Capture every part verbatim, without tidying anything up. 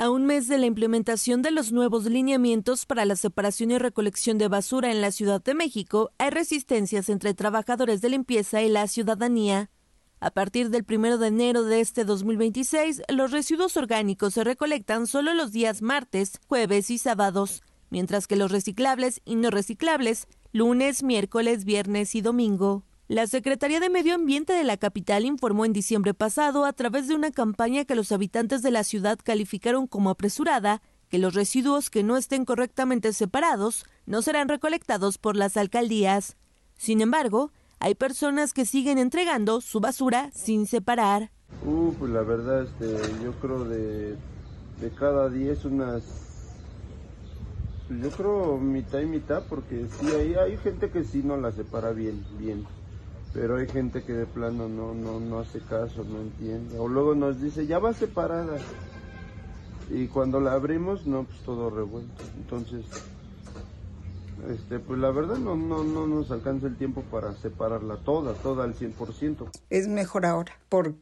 A un mes de la implementación de los nuevos lineamientos para la separación y recolección de basura en la Ciudad de México, hay resistencias entre trabajadores de limpieza y la ciudadanía. A partir del primero de enero de este dos mil veintiséis, los residuos orgánicos se recolectan solo los días martes, jueves y sábados, mientras que los reciclables y no reciclables, lunes, miércoles, viernes y domingo. La Secretaría de Medio Ambiente de la capital informó en diciembre pasado, a través de una campaña que los habitantes de la ciudad calificaron como apresurada, que los residuos que no estén correctamente separados no serán recolectados por las alcaldías. Sin embargo, hay personas que siguen entregando su basura sin separar. Uh, pues la verdad, este, yo creo de, de cada diez unas, yo creo mitad y mitad, porque sí hay, hay gente que sí no la separa bien, bien. Pero hay gente que de plano no, no, no hace caso, no entiende. O luego nos dice, ya va separada. Y cuando la abrimos, no, pues todo revuelto. Entonces, este, pues la verdad no, no, no nos alcanza el tiempo para separarla toda, toda al cien por ciento. Es mejor ahora,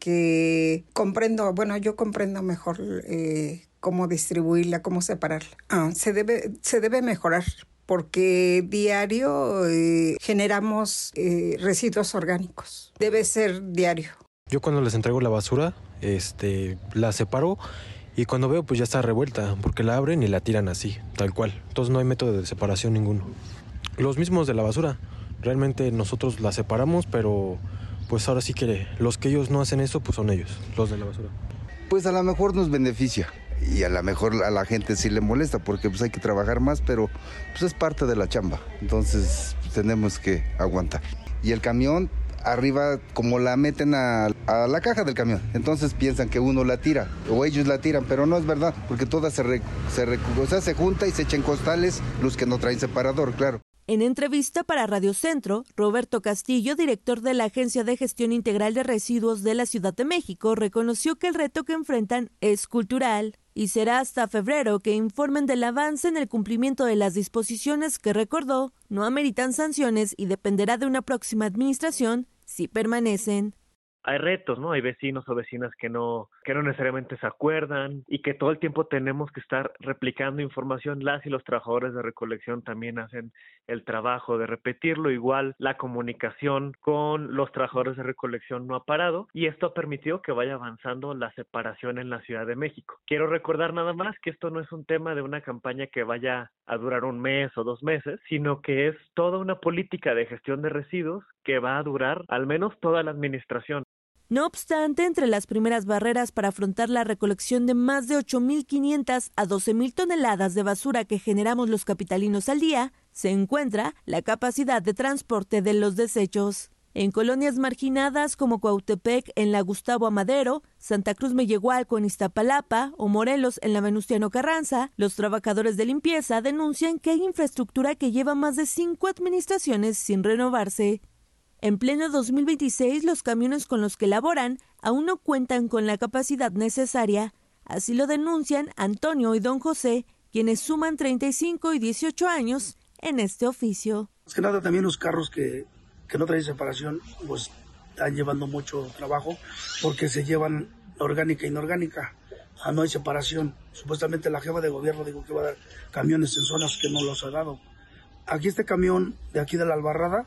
porque comprendo, bueno, yo comprendo mejor eh, cómo distribuirla, cómo separarla. Ah, se debe, se debe mejorar, porque diario eh, generamos eh, residuos orgánicos. Debe ser diario. Yo cuando les entrego la basura, este, la separo y cuando veo pues ya está revuelta, porque la abren y la tiran así, tal cual. Entonces no hay método de separación ninguno. Los mismos de la basura, realmente nosotros la separamos, pero pues ahora sí que los que ellos no hacen eso, pues son ellos, los de la basura. Pues a lo mejor nos beneficia. Y a lo mejor a la gente sí le molesta porque pues hay que trabajar más, pero pues es parte de la chamba, entonces pues, tenemos que aguantar. Y el camión arriba como la meten a, a la caja del camión, entonces piensan que uno la tira o ellos la tiran, pero no es verdad, porque todas se, re, se, re, o sea, se junta y se echan costales los que no traen separador, claro. En entrevista para Radio Centro, Roberto Castillo, director de la Agencia de Gestión Integral de Residuos de la Ciudad de México, reconoció que el reto que enfrentan es cultural y será hasta febrero que informen del avance en el cumplimiento de las disposiciones que, recordó, no ameritan sanciones y dependerá de una próxima administración si permanecen. Hay retos, ¿no? Hay vecinos o vecinas que no que no necesariamente se acuerdan y que todo el tiempo tenemos que estar replicando información. Las y los trabajadores de recolección también hacen el trabajo de repetirlo. Igual la comunicación con los trabajadores de recolección no ha parado y esto ha permitido que vaya avanzando la separación en la Ciudad de México. Quiero recordar nada más que esto no es un tema de una campaña que vaya a durar un mes o dos meses, sino que es toda una política de gestión de residuos que va a durar al menos toda la administración. No obstante, entre las primeras barreras para afrontar la recolección de más de ocho mil quinientas a doce mil toneladas de basura que generamos los capitalinos al día, se encuentra la capacidad de transporte de los desechos. En colonias marginadas como Cuautepec en la Gustavo Amadero, Santa Cruz Mellehualco en Iztapalapa o Morelos en la Venustiano Carranza, los trabajadores de limpieza denuncian que hay infraestructura que lleva más de cinco administraciones sin renovarse. En pleno dos mil veintiséis, los camiones con los que laboran aún no cuentan con la capacidad necesaria. Así lo denuncian Antonio y don José, quienes suman treinta y cinco y dieciocho años en este oficio. Más que nada también los carros que, que no traen separación, pues están llevando mucho trabajo porque se llevan orgánica e inorgánica. Ah, no hay separación. Supuestamente la jefa de gobierno dijo que va a dar camiones en zonas que no los ha dado. Aquí este camión de aquí de la Albarrada,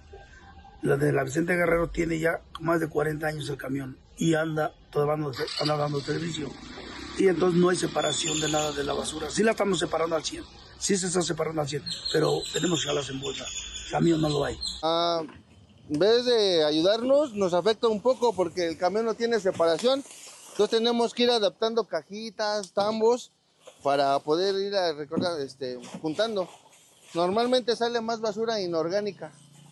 la de la Vicente Guerrero, tiene ya más de cuarenta años el camión y anda, todavía anda, anda dando servicio. Y entonces no hay separación de nada de la basura. Sí la estamos separando al cien, sí se está separando al cien, pero tenemos que jalarlas en bolsa. Camión no lo hay. Ah, en vez de ayudarnos, nos afecta un poco porque el camión no tiene separación. Entonces tenemos que ir adaptando cajitas, tambos, para poder ir a recordar, este, juntando. Normalmente sale más basura inorgánica.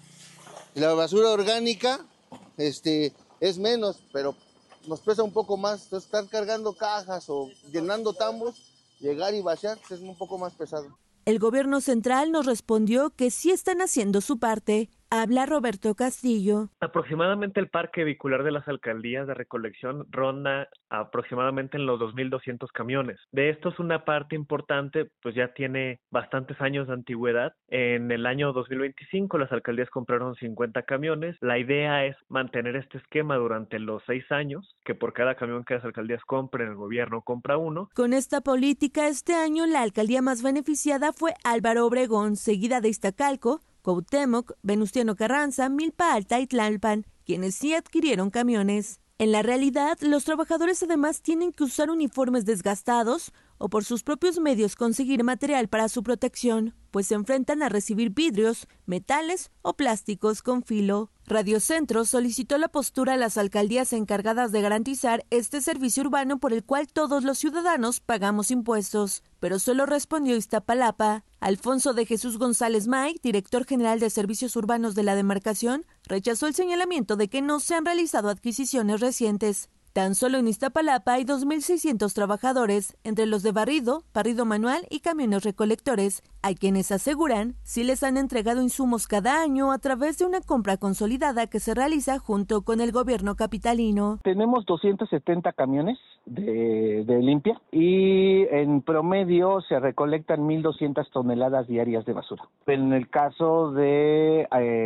La basura orgánica este, es menos, pero nos pesa un poco más. Entonces, estar cargando cajas o llenando tambos, llegar y vaciar, es un poco más pesado. El gobierno central nos respondió que sí están haciendo su parte, Habla Roberto Castillo. Aproximadamente el parque vehicular de las alcaldías de recolección ronda aproximadamente en los dos mil doscientos camiones. De estos, una parte importante pues ya tiene bastantes años de antigüedad. En el año dos mil veinticinco las alcaldías compraron cincuenta camiones. La idea es mantener este esquema durante los seis años, que por cada camión que las alcaldías compren, el gobierno compra uno. Con esta política, este año la alcaldía más beneficiada fue Álvaro Obregón, seguida de Iztacalco, Cuauhtémoc, Venustiano Carranza, Milpa Alta y Tlalpan, quienes sí adquirieron camiones. En la realidad, los trabajadores además tienen que usar uniformes desgastados o por sus propios medios conseguir material para su protección, pues se enfrentan a recibir vidrios, metales o plásticos con filo. Radio Centro solicitó la postura a las alcaldías encargadas de garantizar este servicio urbano por el cual todos los ciudadanos pagamos impuestos, pero solo respondió Iztapalapa. Alfonso de Jesús González May, director general de Servicios Urbanos de la demarcación, rechazó el señalamiento de que no se han realizado adquisiciones recientes. Tan solo en Iztapalapa hay dos mil seiscientos trabajadores, entre los de barrido, barrido manual y camiones recolectores, a quienes aseguran sí les han entregado insumos cada año a través de una compra consolidada que se realiza junto con el gobierno capitalino. Tenemos doscientos setenta camiones de, de limpia y en promedio se recolectan mil doscientas toneladas diarias de basura. En el caso de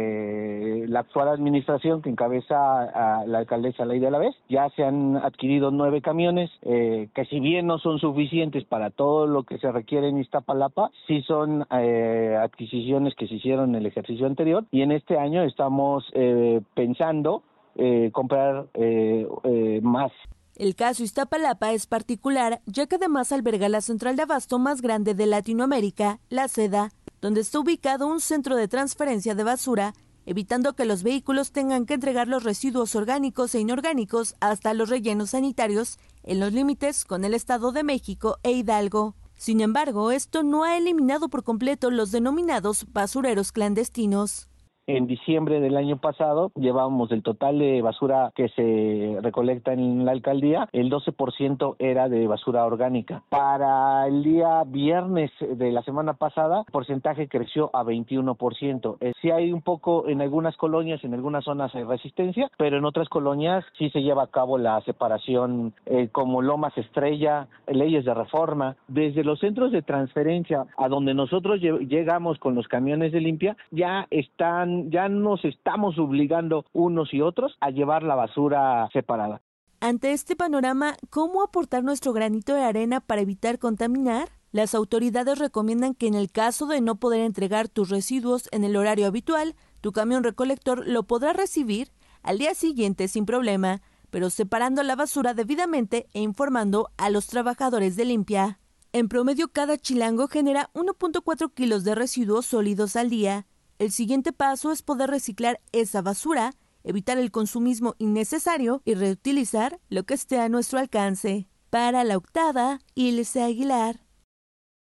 eh, la actual administración que encabeza a la alcaldesa Laida Alavés, ya se han adquirido nueve camiones, eh, que si bien no son suficientes para todo lo que se requiere en Iztapalapa, sí son eh, adquisiciones que se hicieron en el ejercicio anterior y en este año estamos eh, pensando eh, comprar eh, eh, más. El caso Iztapalapa es particular, ya que además alberga la central de abasto más grande de Latinoamérica, la SEDA, donde está ubicado un centro de transferencia de basura, evitando que los vehículos tengan que entregar los residuos orgánicos e inorgánicos hasta los rellenos sanitarios en los límites con el Estado de México e Hidalgo. Sin embargo, esto no ha eliminado por completo los denominados basureros clandestinos. En diciembre del año pasado llevábamos del total de basura que se recolecta en la alcaldía, el doce por ciento era de basura orgánica. Para el día viernes de la semana pasada, el porcentaje creció a veintiuno por ciento. Eh, sí hay un poco en algunas colonias, en algunas zonas hay resistencia, pero en otras colonias sí se lleva a cabo la separación, eh, como Lomas Estrella, leyes de reforma. Desde los centros de transferencia a donde nosotros llegamos con los camiones de limpia, ya están ya nos estamos obligando unos y otros a llevar la basura separada. Ante este panorama, ¿cómo aportar nuestro granito de arena para evitar contaminar? Las autoridades recomiendan que en el caso de no poder entregar tus residuos en el horario habitual, tu camión recolector lo podrá recibir al día siguiente sin problema, pero separando la basura debidamente e informando a los trabajadores de limpia. En promedio, cada chilango genera uno punto cuatro kilos de residuos sólidos al día. El siguiente paso es poder reciclar esa basura, evitar el consumismo innecesario y reutilizar lo que esté a nuestro alcance. Para La Octava, Ilse Aguilar.